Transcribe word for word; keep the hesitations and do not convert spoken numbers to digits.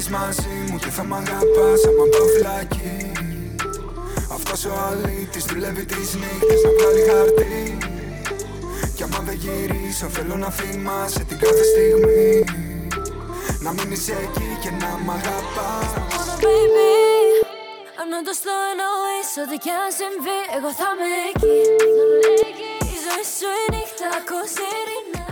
μείνεις μαζί μου και θα μ' αγαπάς άμα πάω φυλακή. Αυτός ο αλήτης δουλεύει τις νύχτες να βγάλει χαρτί. Κι άμα δεν γυρίσω θέλω να θυμάσαι την κάθε στιγμή. Να μείνεις εκεί και να μ' αγαπάς. Baby, αν όντως το εννοείς, ό,τι κι αν συμβεί, εγώ θα είμαι εκεί. Η ζωή σου η νύχτα, ακούς ειρηνά.